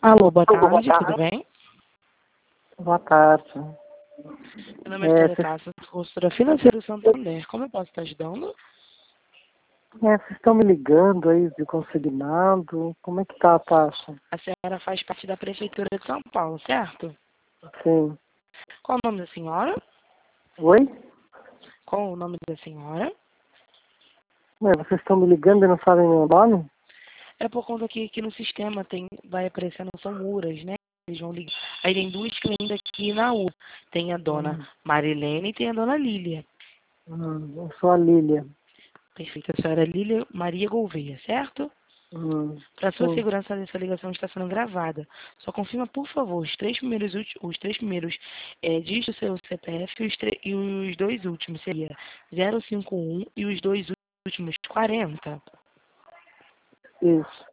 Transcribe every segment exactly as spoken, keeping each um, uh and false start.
Alô, boa Alô, boa tarde, tudo tarde. bem? Boa tarde. Meu nome é É, Célia vocês Tasso, consultora financeira do Santander. Como eu posso estar ajudando? é, vocês estão me ligando aí de consignado? Como é que tá a taxa? A senhora faz parte da Prefeitura de São Paulo, certo? Sim. Qual o nome da senhora? Oi? Qual o nome da senhora? Ué, vocês estão me ligando e não sabem meu nome? É por conta que aqui no sistema tem, vai aparecendo, são muras, né? Eles vão ligar. Aí tem duas clientes aqui na U. Tem a dona Hum, Marilene e tem a dona Lília. hum, eu sou a Lília. Perfeito, a senhora Lília Maria Gouveia, certo? Hum, Para sua sim. segurança, essa ligação está sendo gravada. Só confirma, por favor, os três primeiros, ulti- os três primeiros é, dígitos do seu C P F e os, tre- e os dois últimos. Seria zero cinco um e os dois últimos quarenta. Isso.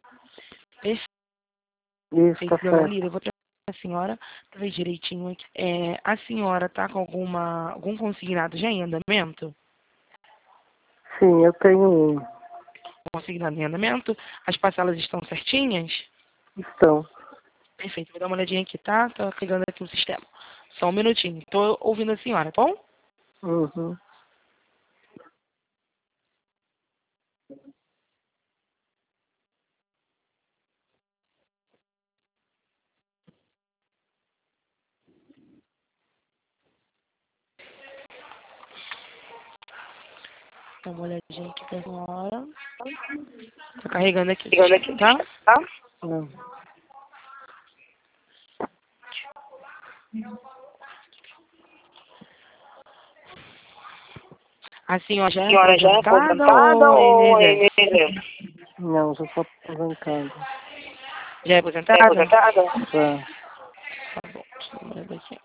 Isso, tá Perfeito, dona certo. Lira. Eu vou trazer a senhora para ver direitinho aqui. É, a senhora está com alguma, algum consignado já em andamento? Sim, eu tenho um. Consignado em andamento? As parcelas estão certinhas? Estão. Perfeito, vou dar uma olhadinha aqui, tá? Tá pegando aqui o sistema. Só um minutinho. Tô ouvindo a senhora, tá bom? Uhum. Dá uma olhadinha aqui pra senhora. Tá carregando aqui o Ligando aqui, sistema, tá? tá? Hum. A senhora já A é senhora já é aposentada aposentada ou é ou é I N S S? I N S S? Não, já sou aposentado. Já é É aposentada? aposentada? Já. Tá bom, deixa eu dar uma olhada aqui.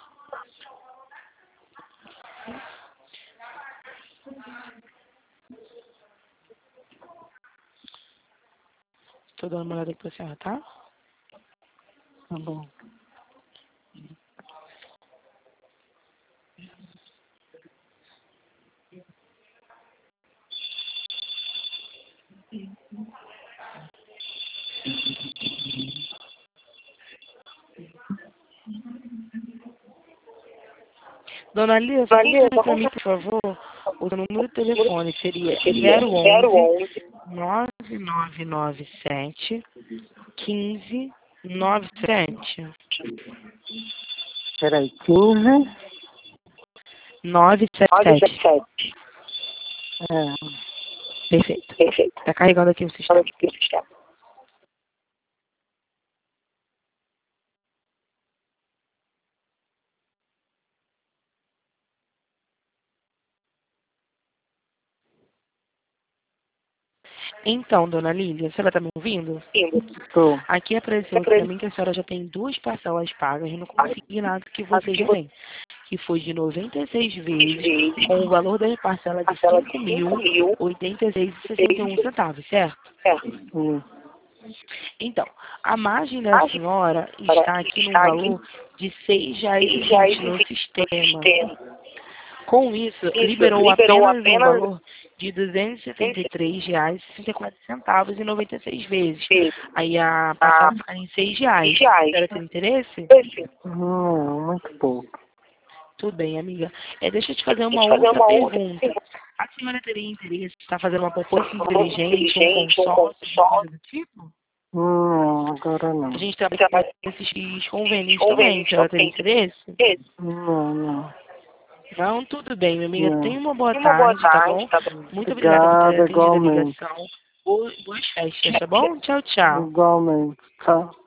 Tô dando uma olhada aqui pra senhora, tá? Tá bom. Dona Lia, só Valia, confirme só pra mim, confirma por favor, o seu número de número telefone. Seria seria zero zero onze, onze nove nove nove sete, quinze, nove sete. Peraí, quinze nove sete nove sete sete. sete. É, Perfeito. perfeito. Tá carregando aqui o Olha sistema. aqui o sistema. Então, dona Lília, a senhora tá me ouvindo? Indo. Tô. Aqui apareceu aqui pra mim que a senhora já tem duas parcelas pagas no consignado que Acho você que já você tem, que foi de noventa e seis vezes, vezes com o valor da parcela a de tela de cinco cinco mil mil oitenta e seis e sessenta e um vezes centavos, certo? certo. Hum. Então, a margem da A senhora senhora está aqui num está aqui valor de seis reais e e já vinte no existe no sistema. sistema. Com isso, Isso liberou liberou apenas um apenas valor de duzentos e setenta e três reais e sessenta e quatro centavos e noventa e seis vezes. vezes Aí a a parcela fica em seis reais. seis A reais. senhora tem interesse? Esse? Não, muito pouco. Tudo bem, amiga. É, deixa eu te fazer Deixa uma eu fazer outra uma outra pergunta. pergunta. A senhora teria interesse em estar fazendo uma poupança Uma coisa inteligente, um inteligente, um consórcio, alguma coisa consórcio. do tipo? Não, agora A não. gente trabalha Já com vai esses convênios também. A convênios senhora teria também. interesse? Esse? Não, não. Não, tudo bem, minha amiga. Não. Tenha uma boa E uma boa tarde, tá tarde, bom? tá bom? Muito obrigada por ter Obrigada, atendido a igualmente. ligação. Boas boas festas, tá bom? Tchau, tchau. Igualmente. Tchau.